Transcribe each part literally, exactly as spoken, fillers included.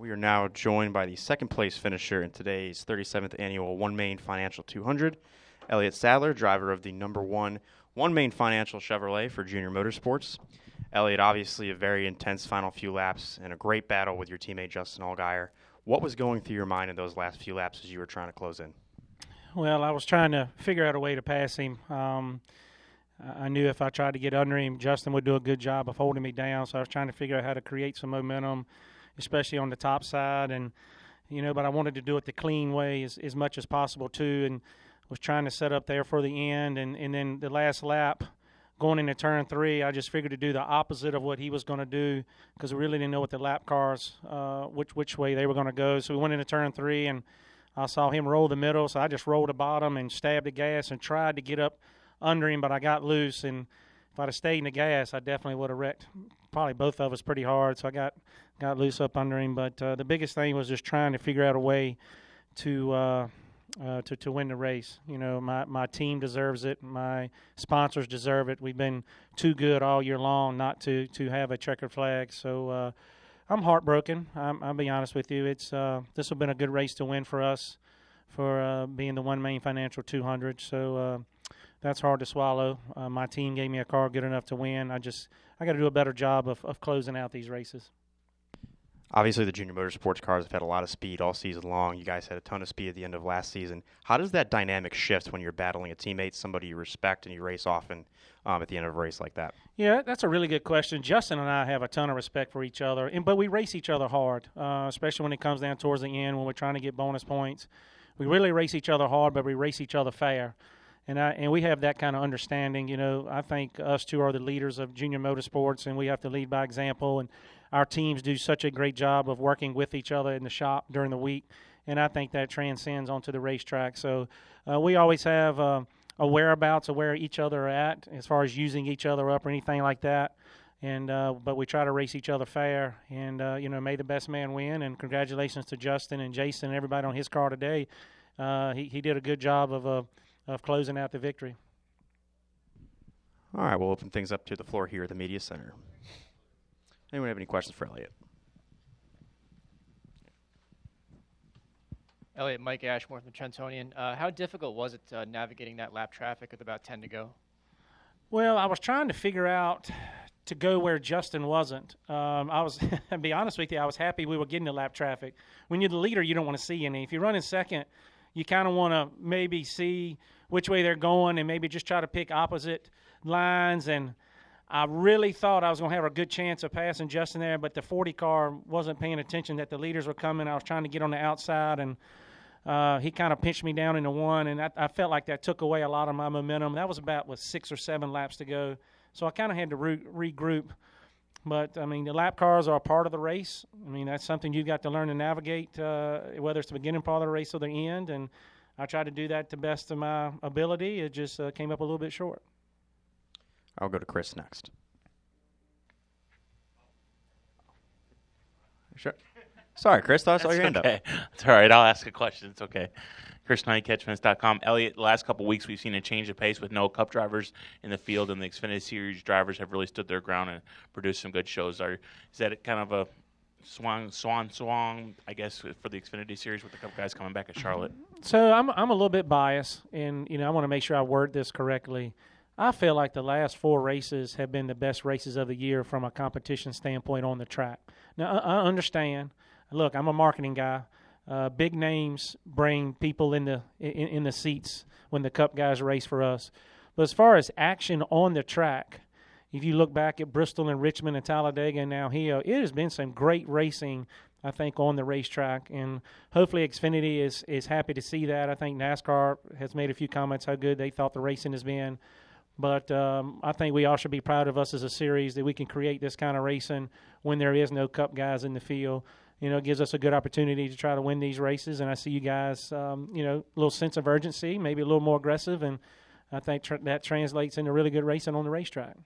We are now joined by the second place finisher in today's thirty-seventh annual One Main Financial two hundred, Elliott Sadler, driver of the number one One Main Financial Chevrolet for Junior Motorsports. Elliott, obviously a very intense final few laps and a great battle with your teammate Justin Allgaier. What was going through your mind in those last few laps as you were trying to close in? Well, I was trying to figure out a way to pass him. Um, I knew if I tried to get under him, Justin would do a good job of holding me down, so I was trying to figure out how to create some momentum, especially on the top side. And, you know, but I wanted to do it the clean way as, as much as possible, too, and was trying to set up there for the end. And, and then the last lap, going into turn three, I just figured to do the opposite of what he was going to do because we really didn't know what the lap cars, uh, which which way they were going to go. So we went into turn three, and I saw him roll the middle, so I just rolled the bottom and stabbed the gas and tried to get up under him, but I got loose. And if I'd have stayed in the gas, I definitely would have wrecked probably both of us pretty hard. So I got, got loose up under him. But uh, the biggest thing was just trying to figure out a way to uh, – Uh, to, to win the race. You know, my, my team deserves it. My sponsors deserve it. We've been too good all year long not to, to have a checkered flag. So uh, I'm heartbroken. I'm, I'll be honest with you. It's uh, this has been a good race to win for us for uh, being the One Main Financial two hundred. So uh, that's hard to swallow. Uh, my team gave me a car good enough to win. I just I got to do a better job of, of closing out these races. Obviously, the Junior Motorsports cars have had a lot of speed all season long. You guys had a ton of speed at the end of last season. How does that dynamic shift when you're battling a teammate, somebody you respect, and you race often um, at the end of a race like that? Yeah, that's a really good question. Justin and I have a ton of respect for each other, and but we race each other hard, uh, especially when it comes down towards the end when we're trying to get bonus points. We really race each other hard, but we race each other fair. And I, and we have that kind of understanding. You know, I think us two are the leaders of Junior Motorsports, and we have to lead by example. And our teams do such a great job of working with each other in the shop during the week, and I think that transcends onto the racetrack. So uh, we always have uh, a whereabouts of where each other are at as far as using each other up or anything like that. And uh, but we try to race each other fair, and uh, you know, may the best man win. And congratulations to Justin and Jason and everybody on his car today. Uh, he he did a good job of uh, of closing out the victory. All right, we'll open things up to the floor here at the Media Center. Anyone have any questions for Elliott? Elliott, Mike Ashmore from the Trentonian. Uh, how difficult was it uh, navigating that lap traffic with about ten to go? Well, I was trying to figure out to go where Justin wasn't. Um, I was, to be honest with you, I was happy we were getting the lap traffic. When you're the leader, you don't want to see any. If you're running second, you kind of want to maybe see which way they're going and maybe just try to pick opposite lines. And I really thought I was going to have a good chance of passing Justin there, but the forty car wasn't paying attention that the leaders were coming. I was trying to get on the outside, and uh, he kind of pinched me down into one, and I, I felt like that took away a lot of my momentum. That was about with six or seven laps to go, so I kind of had to re- regroup. But, I mean, the lap cars are a part of the race. I mean, that's something you've got to learn to navigate, uh, whether it's the beginning part of the race or the end, and I tried to do that to the best of my ability. It just uh, came up a little bit short. I'll go to Chris next. Sure. Sorry, Chris. Thought I saw your hand okay. up. It's all right. I'll ask a question. It's okay. Chris Knight, catch fence dot com. Elliott, the last couple of weeks we've seen a change of pace with no Cup drivers in the field, and the Xfinity Series drivers have really stood their ground and produced some good shows. Are Is that kind of a swan, swan, swan, I guess, for the Xfinity Series with the Cup guys coming back at Charlotte? So I'm I'm a little bit biased, and, you know, I want to make sure I word this correctly. I feel like the last four races have been the best races of the year from a competition standpoint on the track. Now, I understand. Look, I'm a marketing guy. Uh, big names bring people in the in, in the seats when the Cup guys race for us. But as far as action on the track, if you look back at Bristol and Richmond and Talladega and now here, it has been some great racing, I think, on the racetrack. And hopefully Xfinity is, is happy to see that. I think NASCAR has made a few comments how good they thought the racing has been. But um, I think we all should be proud of us as a series that we can create this kind of racing when there is no Cup guys in the field. You know, it gives us a good opportunity to try to win these races. And I see you guys, um, you know, a little sense of urgency, maybe a little more aggressive. And I think tr- that translates into really good racing on the racetrack.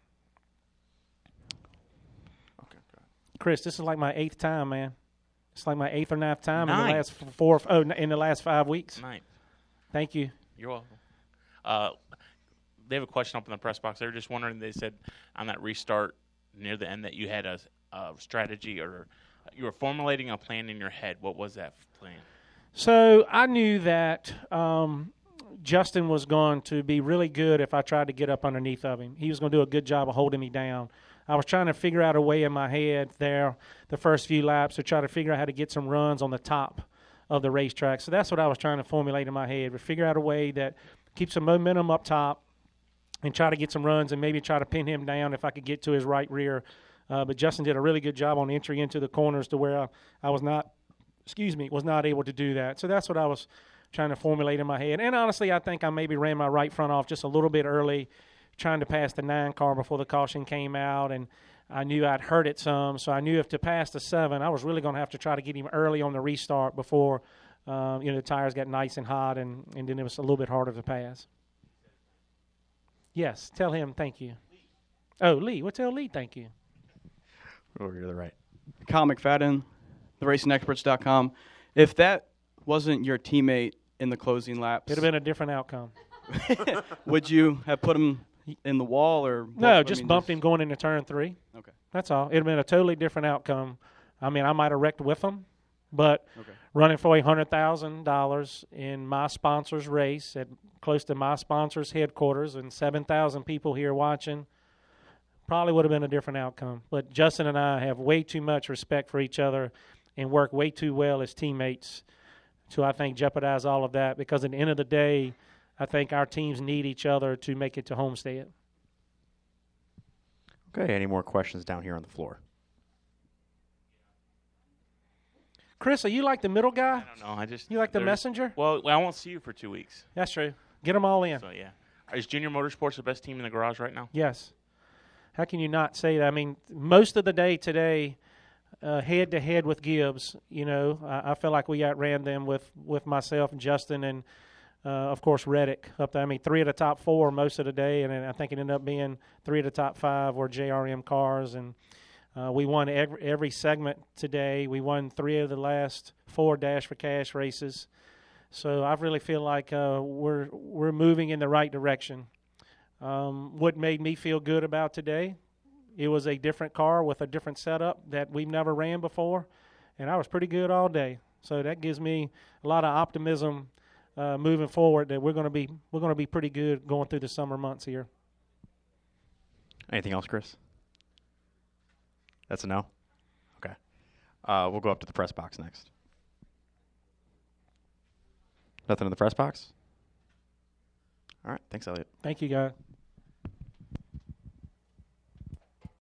Okay, good. Chris, this is like my eighth time, man. It's like my eighth or ninth time Ninth. in the last four. Oh, in the last five weeks. Ninth. Thank you. You're welcome. Uh, they have a question up in the press box. They were just wondering, they said on that restart near the end that you had a, a strategy or You were formulating a plan in your head. What was that plan? So I knew that um, Justin was going to be really good if I tried to get up underneath of him. He was going to do a good job of holding me down. I was trying to figure out a way in my head there the first few laps to try to figure out how to get some runs on the top of the racetrack. So that's what I was trying to formulate in my head, but figure out a way that keeps some momentum up top and try to get some runs and maybe try to pin him down if I could get to his right rear. Uh, but Justin did a really good job on entry into the corners to where I, I was not, excuse me, was not able to do that. So that's what I was trying to formulate in my head. And honestly, I think I maybe ran my right front off just a little bit early, trying to pass the nine car before the caution came out, and I knew I'd hurt it some, so I knew if to pass the seven, I was really going to have to try to get him early on the restart before um, you know the tires got nice and hot, and, and then it was a little bit harder to pass. Yes, tell him thank you. Oh, Lee, well, tell Lee thank you. Over to the right. Kyle McFadden, the racing experts dot com. If that wasn't your teammate in the closing laps, It would have been a different outcome. would you have put him in the wall or what? No, I just mean, bumped him going into turn three. Okay. That's all. It would have been a totally different outcome. I mean, I might have wrecked with him, but Okay. running for one hundred thousand dollars in my sponsor's race at close to my sponsor's headquarters and seven thousand people here watching, probably would have been a different outcome. But Justin and I have way too much respect for each other and work way too well as teammates to, I think, jeopardize all of that, because at the end of the day, I think our teams need each other to make it to Homestead. Okay, any more questions down here on the floor? Chris, are you like the middle guy? I don't know. I just You like the there's- messenger? Well, I won't see you for two weeks. That's true. Get them all in. So yeah, is Junior Motorsports the best team in the garage right now? Yes. How can you not say that? I mean, most of the day today, uh, head to head with Gibbs, you know, I, I feel like we outran them with, with myself and Justin and, uh, of course, Reddick up there. I mean, three of the top four most of the day, and then I think it ended up being three of the top five were J R M cars. And uh, we won every, every segment today. We won three of the last four Dash for Cash races. So I really feel like uh, we're we're moving in the right direction. Um, what made me feel good about today, it was a different car with a different setup that we've never ran before, and I was pretty good all day. So that gives me a lot of optimism uh, moving forward that we're going to be we're going to be pretty good going through the summer months here. Anything else, Chris? That's a no? Okay. Uh, we'll go up to the press box next. Nothing in the press box? All right. Thanks, Elliot. Thank you, guys.